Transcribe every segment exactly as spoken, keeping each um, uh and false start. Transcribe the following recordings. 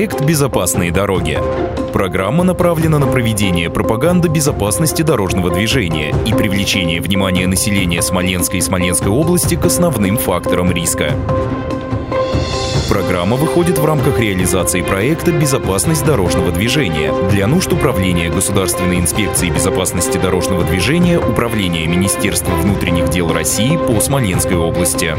Проект «Безопасные дороги». Программа направлена на проведение пропаганды безопасности дорожного движения и привлечение внимания населения Смоленска и Смоленской области к основным факторам риска. Программа выходит в рамках реализации проекта «Безопасность дорожного движения» для нужд Управления Государственной инспекции безопасности дорожного движения Управления Министерства внутренних дел России по Смоленской области.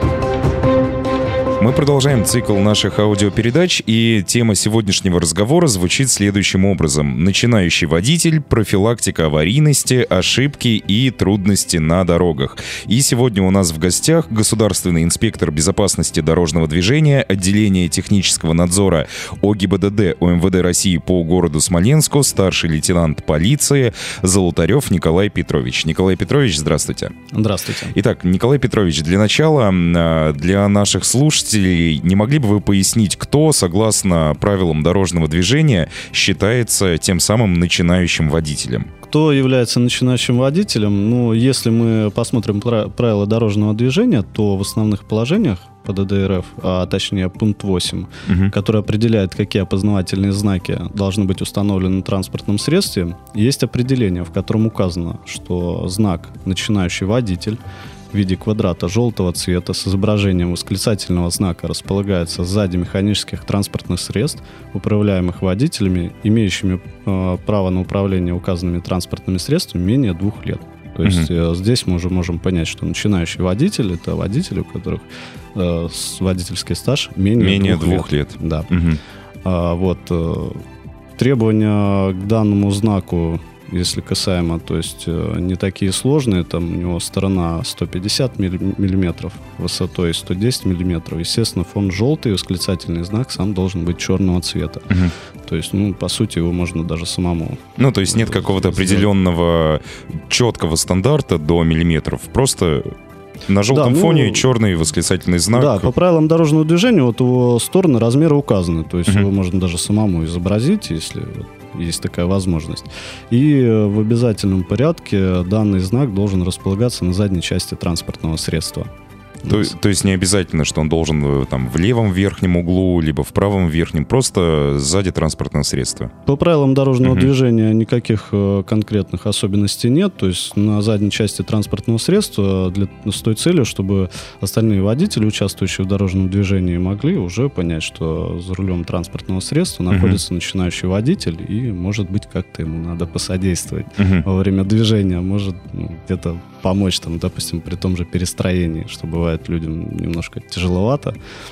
Мы продолжаем цикл наших аудиопередач, и тема сегодняшнего разговора звучит следующим образом. Начинающий водитель, профилактика аварийности, ошибки и трудности на дорогах. И сегодня у нас в гостях государственный инспектор безопасности дорожного движения, отделение технического надзора ОГИБДД ОМВД России по городу Смоленску, старший лейтенант полиции Золотарев Николай Петрович. Николай Петрович, здравствуйте. Здравствуйте. Итак, Николай Петрович, для начала, для наших слушателей, не могли бы вы пояснить, кто, согласно правилам дорожного движения, считается тем самым начинающим водителем? Кто является начинающим водителем? Ну, если мы посмотрим правила дорожного движения, то в основных положениях ПДД РФ, а точнее пункт восемь, угу. который определяет, какие опознавательные знаки должны быть установлены на транспортном средстве, есть определение, в котором указано, что знак «начинающий водитель» в виде квадрата желтого цвета с изображением восклицательного знака располагается сзади механических транспортных средств, управляемых водителями, имеющими э, право на управление указанными транспортными средствами менее двух лет. То есть mm-hmm. э, здесь мы уже можем понять, что начинающий водитель — это водители, у которых э, водительский стаж менее, менее двух, двух лет. лет. Да. Mm-hmm. А, вот, э, требования к данному знаку, если касаемо, то есть не такие сложные, там у него сторона сто пятьдесят миллиметров высотой, сто десять миллиметров. Естественно, фон желтый, восклицательный знак сам должен быть черного цвета. Угу. То есть, ну, по сути, его можно даже самому. Ну, то есть нет какого-то определенного четкого стандарта до миллиметров, просто на желтом да, фоне ну, черный восклицательный знак. Да, по правилам дорожного движения вот его стороны, размеры указаны, то есть угу. его можно даже самому изобразить, если есть такая возможность. И в обязательном порядке данный знак должен располагаться на задней части транспортного средства. То, то есть не обязательно, что он должен там в левом верхнем углу, либо в правом верхнем, просто сзади транспортного средства. По правилам дорожного uh-huh. движения никаких э, конкретных особенностей нет. То есть на задней части транспортного средства для, с той целью, чтобы остальные водители, участвующие в дорожном движении, могли уже понять, что за рулем транспортного средства uh-huh. находится начинающий водитель, и, может быть, как-то ему надо посодействовать uh-huh. во время движения, может ну, где-то помочь, там, допустим, при том же перестроении, что бывает людям немножко тяжеловато.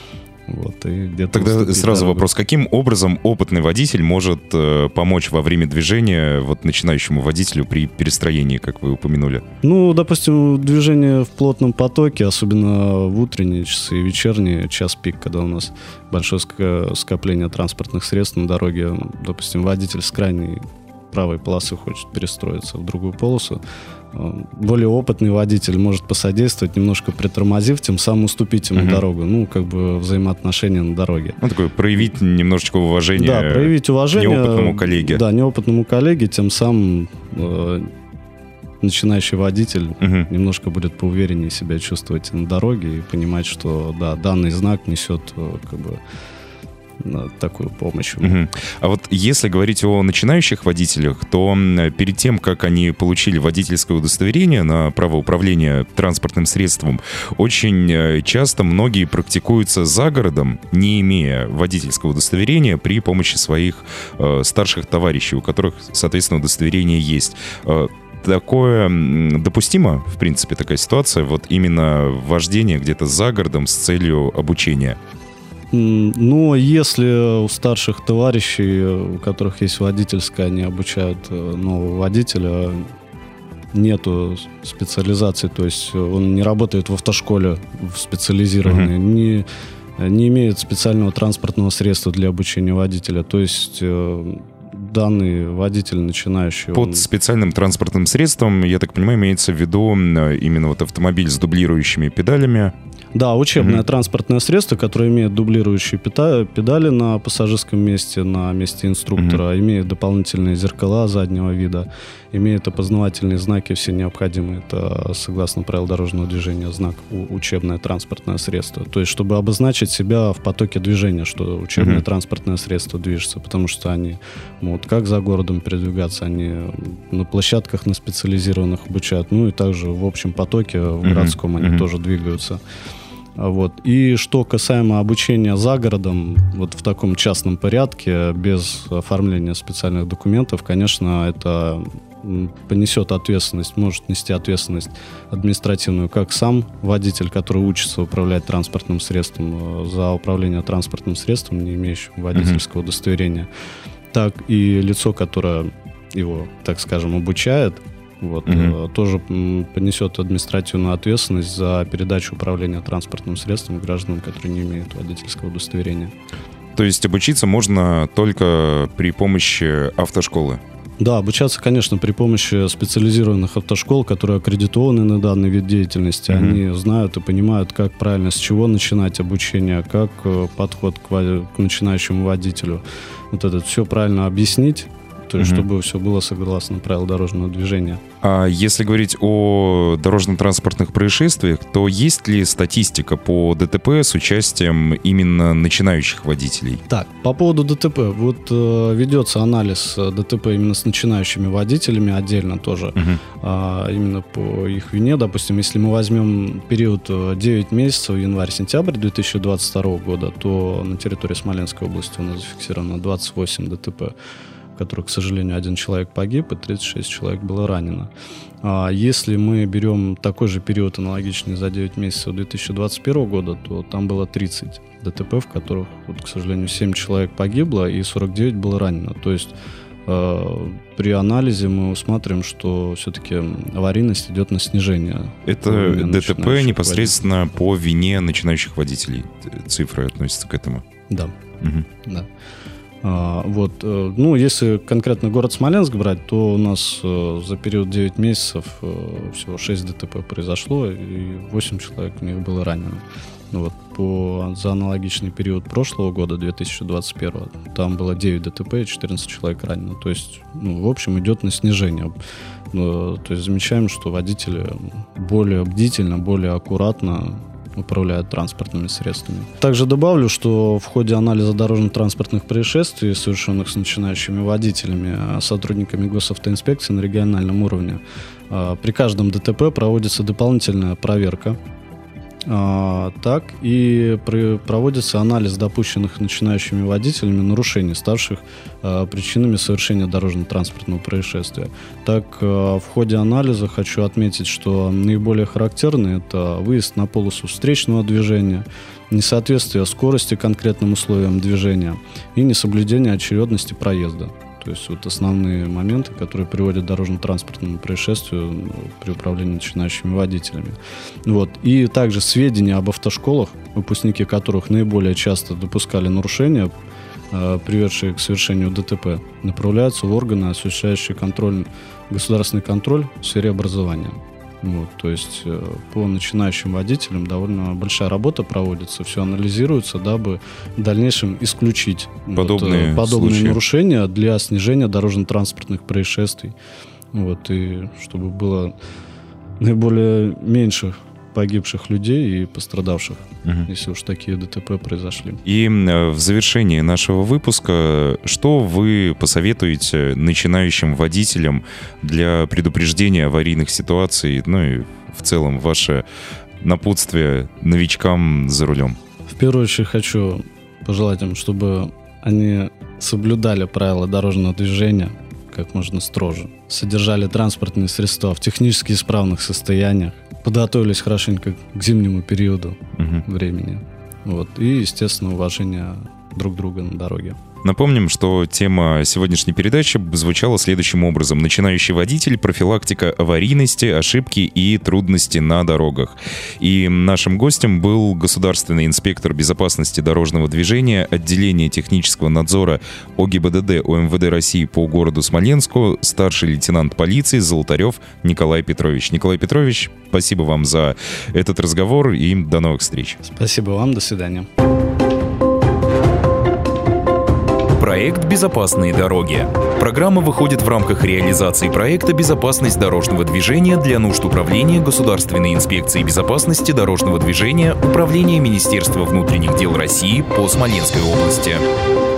Вот, и где-то Тогда сразу дорогу. Вопрос, каким образом опытный водитель может э, помочь во время движения вот, начинающему водителю при перестроении, как вы упомянули? Ну, допустим, движение в плотном потоке, особенно в утренние часы и вечерние, час пик, когда у нас большое скопление транспортных средств на дороге, допустим, водитель с крайней правой полосы хочет перестроиться в другую полосу, более опытный водитель может посодействовать, немножко притормозив, тем самым уступить ему uh-huh. дорогу. Ну, как бы взаимоотношения на дороге. Ну, такое, проявить немножечко уважение, да, проявить уважение неопытному коллеге. Да, неопытному коллеге, тем самым э, начинающий водитель uh-huh. немножко будет поувереннее себя чувствовать на дороге и понимать, что, да, данный знак несет, э, как бы, такую помощь. Uh-huh. А вот если говорить о начинающих водителях, то перед тем, как они получили водительское удостоверение на право управления транспортным средством, очень часто многие практикуются за городом, не имея водительского удостоверения, при помощи своих э, старших товарищей, у которых, соответственно, удостоверение есть. Э, Такое допустимо, в принципе, такая ситуация, вот именно вождение где-то за городом с целью обучения? Но если у старших товарищей, у которых есть водительская, они обучают нового водителя, нету специализации, то есть он не работает в автошколе в специализированной, uh-huh. не, не имеет специального транспортного средства для обучения водителя, то есть данный водитель начинающий... Под он... специальным транспортным средством, я так понимаю, имеется в виду именно вот автомобиль с дублирующими педалями? Да, учебное Мгм. транспортное средство, которое имеет дублирующие пета- педали на пассажирском месте, на месте инструктора, имеет дополнительные зеркала заднего вида, имеет опознавательные знаки все необходимые. Это, согласно правилам дорожного движения, знак у- учебное транспортное средство. То есть, чтобы обозначить себя в потоке движения, что учебное Мгм. транспортное средство движется, потому что они могут как за городом передвигаться, они на площадках на специализированных обучают, ну и также в общем потоке, в Мгм. городском они Мгм. тоже двигаются. А Вот. И что касаемо обучения за городом, вот в таком частном порядке, без оформления специальных документов, конечно, это м, понесет ответственность, может нести ответственность административную как сам водитель, который учится управлять транспортным средством, э, за управление транспортным средством, не имеющим водительского удостоверения, так и лицо, которое его, так скажем, обучает, вот, Мгм. э, тоже м, понесет административную ответственность за передачу управления транспортным средством гражданам, которые не имеют водительского удостоверения. То есть обучиться можно только при помощи автошколы? Да, обучаться, конечно, при помощи специализированных автошкол, которые аккредитованы на данный вид деятельности. Мгм. Они знают и понимают, как правильно, с чего начинать обучение, как э, подход к, во- к начинающему водителю. Вот это все правильно объяснить, то есть, Мгм. чтобы все было согласно правилам дорожного движения. А если говорить о дорожно-транспортных происшествиях, то есть ли статистика по ДТП с участием именно начинающих водителей? Так, по поводу ДТП. Вот э, ведется анализ э, ДТП именно с начинающими водителями отдельно тоже. Мгм. А, именно по их вине. Допустим, если мы возьмем период э, девять месяцев, январь-сентябрь две тысячи двадцать второго года, то на территории Смоленской области у нас зафиксировано двадцать восемь ДТП, в которых, к сожалению, один человек погиб и тридцать шесть человек было ранено. А если мы берем такой же период аналогичный за девять месяцев две тысячи двадцать первого года, то там было тридцать ДТП, в которых, вот, к сожалению, семь человек погибло и сорок девять было ранено. То есть э, при анализе мы усматриваем, что все-таки аварийность идет на снижение. Это уровня ДТП начинающих непосредственно по вине начинающих водителей. Цифры относятся к этому. водителей. Да. Мгм. Да. А, вот, э, ну, если конкретно город Смоленск брать, то у нас э, за период девять месяцев э, всего шесть ДТП произошло, и восемь человек у них было ранено. Ну, вот, по, за аналогичный период прошлого года, две тысячи двадцать первого, там было девять ДТП и четырнадцать человек ранено. То есть, ну, в общем, идет на снижение. Ну, то есть замечаем, что водители более бдительно, более аккуратно управляют транспортными средствами. Также добавлю, что в ходе анализа дорожно-транспортных происшествий, совершенных с начинающими водителями, сотрудниками госавтоинспекции на региональном уровне, а, при каждом ДТП проводится дополнительная проверка. А, так и при- проводится анализ допущенных начинающими водителями нарушений, ставших а, причинами совершения дорожно-транспортного происшествия. Так, а, в ходе анализа хочу отметить, что наиболее характерны это выезд на полосу встречного движения, несоответствие скорости конкретным условиям движения и несоблюдение очередности проезда. То есть вот основные моменты, которые приводят к дорожно-транспортному происшествию ну, при управлении начинающими водителями. Вот. И также сведения об автошколах, выпускники которых наиболее часто допускали нарушения, э, приведшие к совершению ДТП, направляются в органы, осуществляющие контроль, государственный контроль в сфере образования. Вот, то есть э, по начинающим водителям довольно большая работа проводится, все анализируется, дабы в дальнейшем исключить Подобные вот, э, подобные случаи. нарушения для снижения дорожно-транспортных происшествий. Вот, и чтобы было наиболее меньше погибших людей и пострадавших, Мгм. если уж такие ДТП произошли. И э, в завершении нашего выпуска, что вы посоветуете начинающим водителям для предупреждения аварийных ситуаций, ну и в целом ваше напутствие новичкам за рулем? В первую очередь хочу пожелать им, чтобы они соблюдали правила дорожного движения как можно строже, содержали транспортные средства в технически исправных состояниях, подготовились хорошенько к зимнему периоду Мгм. времени. Вот. И, естественно, уважение друг друга на дороге. Напомним, что тема сегодняшней передачи звучала следующим образом. Начинающий водитель, профилактика аварийности, ошибки и трудности на дорогах. И нашим гостем был государственный инспектор безопасности дорожного движения, отделение технического надзора ОГИБДД ОМВД России по городу Смоленску, старший лейтенант полиции Золотарев Николай Петрович. Николай Петрович, спасибо вам за этот разговор и до новых встреч. Спасибо вам, до свидания. Проект «Безопасные дороги». Программа выходит в рамках реализации проекта «Безопасность дорожного движения» для нужд Управления Государственной инспекции безопасности дорожного движения Управления Министерства внутренних дел России по Смоленской области.